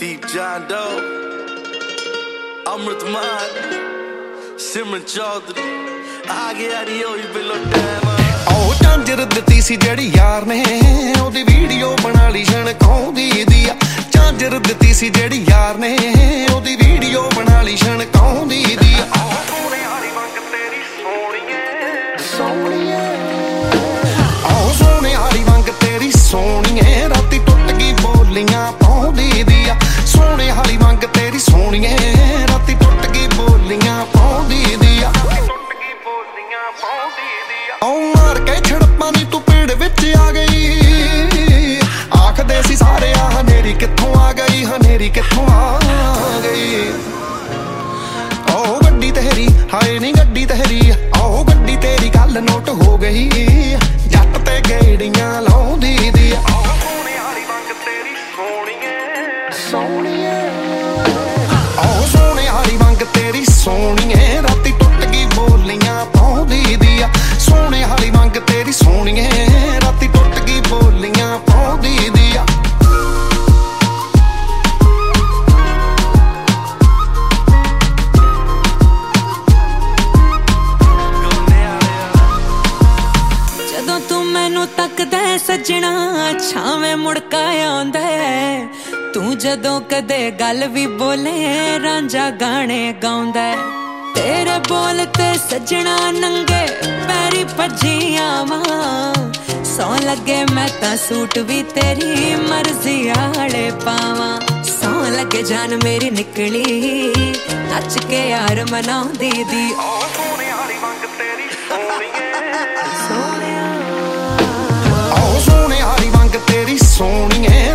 Deep John Doe, Amrit Maan, Simran Chaudhary, ਆ ਗਿਆ ਰੀ ਹੋਈ ਬਿਲੋ ਟਾਈਮ ਉਹ ਝਾਂਜਰ ਦਿੱਤੀ ਸੀ ਜਿਹੜੀ ਯਾਰ ਨੇ ਉਹਦੀ ਵੀਡੀਓ ਬਣਾ ਲਈ ਛਣਕਾਉਂਦੀ ਦੀ ਆ ਝਾਂਜਰ ਦਿੱਤੀ ਸੀ ਜਿਹੜੀ ਯਾਰ ਨੇ ਉਹਦੀ ਵੀਡੀਓ ਬਣਾ ਲਈ ਛਣਕਾਉਂਦੀ ਦੀ ਆ ਸੋਹਣੇ ਹਾਰੀ ਵਾਂਗ ਤੇਰੀ ਸੋਹਣੀਏ ਸੋਹਣੀਏ ਉਹ ਸੋਹਣੇ ਹਾਰੀ ਵਾਂਗ ਤੇਰੀ ਸੋਹਣੀਏ ਰਾਤੀ ਟੁੱਟ ਗਈ ਬੋਲੀਆਂ ਪਾਉਂਦੀ ਦੀ ਆ ਸੋਹਣੇ ਹਾਰੀ ਵਾਂਗ ਤੇਰੀ ਸੋਹਣੀਏ ਰਾਤੀ ਟੁੱਟ ਗਈ ਬੋਲੀਆਂ ਪਾਉਂਦੀ ਦੀ ਆ ਉਹ ਮਾਰ ਕੇ ਛੜਪਾਂ ਨੀ ਤੂੰ ਪੇੜ ਵਿੱਚ ਆ ਗਈ ਆਖਦੇ ਸੀ ਸਾਰੇ ਆ ਹਨੇਰੀ ਕਿੱਥੋਂ ਆ ਗਈ ਹਨੇਰੀ ਕਿੱਥੋਂ ਆ ਗਈ ਉਹ ਗੱਡੀ ਤੇਰੀ ਹਾਏ ਨੀ ਗੱਡੀ ਤੇਰੀ ਉਹ ਗੱਡੀ ਤੇਰੀ ਗੱਲ ਨੋਟ ਹੋ ਗਈ ਜੱਟ ਤੇ ਗੇੜੀਆਂ ਲਾਉਂਦੀ ਦੀ ਸੋਹਣੇ ਹਾਰੀ ਵਾਂਗ ਤੇਰੀ ਸੋਹਣੀਏ ਸੋਹਣੀਏ ਉਹ ਸੋਹਣੇ ਹਾਰੀ ਵਾਂਗ ਤੇਰੀ ਸੋਹਣੀਏ ਰਾਤੀ ਟੁੱਟ ਗਈ ਬੋਲੀਆਂ ਪਾਉਂਦੀ ਦੀ ਆ ਸੋਹਣੇ ਹਾਲੀ ਵਾਂਗ ਤੇਰੀ ਸੋਹਣੀਏ ਰਾਤੀ ਟੁੱਟ ਗਈ ਬੋਲੀਆਂ ਪਾਉਂਦੀ ਦੀ ਆ ਜਦੋਂ ਤੂੰ ਮੈਨੂੰ ਤੱਕਦਾ ਸੱਜਣਾ ਛਾਵੇਂ ਮੁੜਕਾ ਆਉਂਦਾ ਤੂੰ ਜਦੋਂ ਕਦੇ ਗੱਲ ਵੀ ਬੋਲੇ ਰਾਂਝਾ ਗਾਣੇ ਗਾਉਂਦਾ ਤੇਰੇ ਬੋਲ ਤੇ ਸੱਜਣਾ ਨੰਗੇ ਪੈਰੀ ਭੱਜੀ ਆਵਾਂ ਸੌ ਲੱਗੇ ਮੈਂ ਤਾਂ ਸੂਟ ਵੀ ਤੇਰੀ ਮਰਜ਼ੀ ਆਲੇ ਪਾਵਾਂ ਸੌ ਲੱਗੇ ਜਾਨ ਮੇਰੀ ਨਿਕਲੀ ਨੱਚ ਕੇ ਯਾਰ ਮਨਾਉਂਦੀ ਦੀ ਸੋਹਣੇ ਹਾਲੀ ਵਾਂਗ ਤੇਰੀ ਸੋਹਣੀਏ ਸੋਹਣਿਆ ਉਹ ਸੋਹਣੇ ਹਾਲੀ ਵਾਂਗ ਤੇਰੀ ਸੋਹਣੀਏ